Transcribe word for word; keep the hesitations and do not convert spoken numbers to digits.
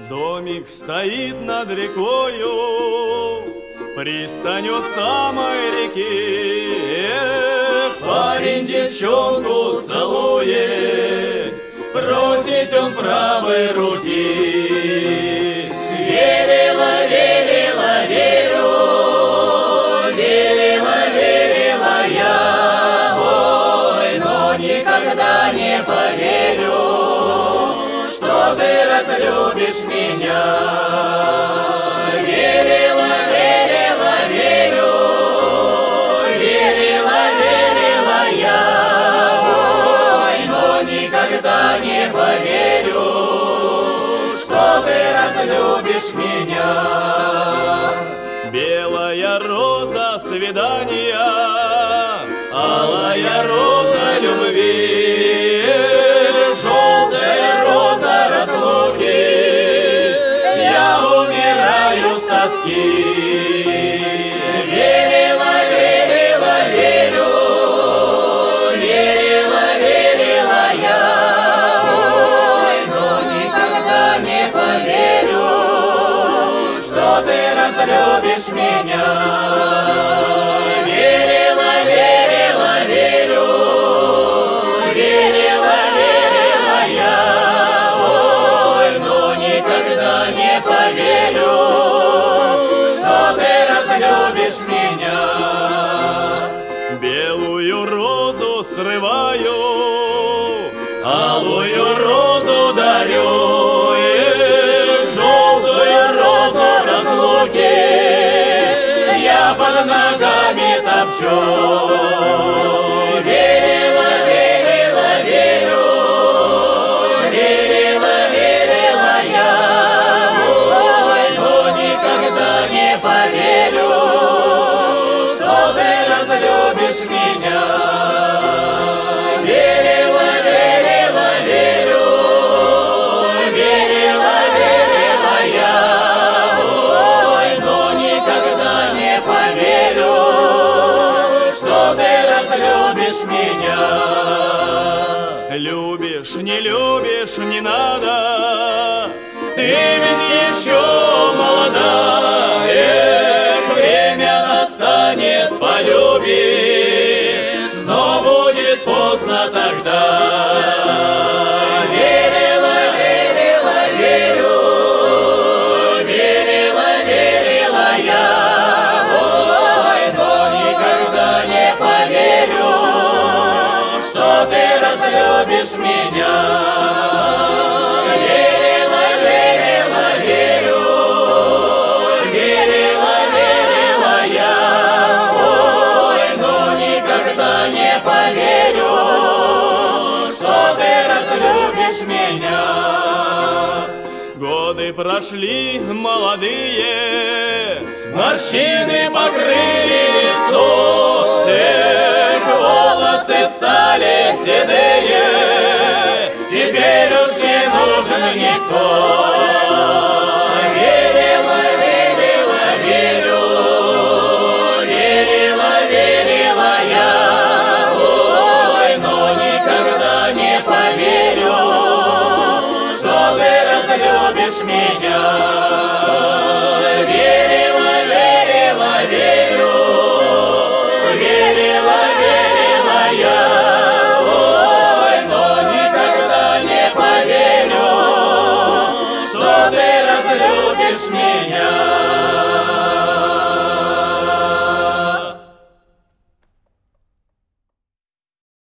Домик стоит над рекою, пристань у самой реки. Эх, парень девчонку целует, просит он правой руки. Верила, верила, верю, верила, верила я, ой, но никогда не поверю, что ты разлюбишь меня. Верила, верила, верю, верила, верила я, ой, но никогда не поверю, что ты разлюбишь меня. Белая роза свидания, алая роза любви, желтая роза разлуки, я умираю с тоски. Верила, верила, верю, верила, верила я, ой, но никогда не поверю, что ты разлюбишь меня. Верила, верила, верю, верила, верила я, ой, но никогда не поверю, что ты разлюбишь меня. Белую розу срываю, алую розу дарю, и желтую розу разлуки я под ногами топчу. Верила, верила, верю, верила, верила я, ой, но никогда не поверю, что ты разлюбишь меня. Верила, верила, верю, верила, верила я, ой, но никогда не поверю, что ты разлюбишь меня. Любишь, не любишь, не надо, ты ведь еще молода. Эх, время настанет, полюбишь, но будет поздно тогда. Верила, верила, верю, верила, верила я, ой, но никогда не поверю, что ты разлюбишь меня. Верила, верила, верю, верила, верила я, ой, но никогда не поверю, что ты разлюбишь меня. Годы прошли молодые, морщины покрыли лицо. Эх, волосы стали седые, теперь уж не нужен никто. Верила, верила, верю, верила, верила я, ой, но никогда не поверю, что ты разлюбишь меня.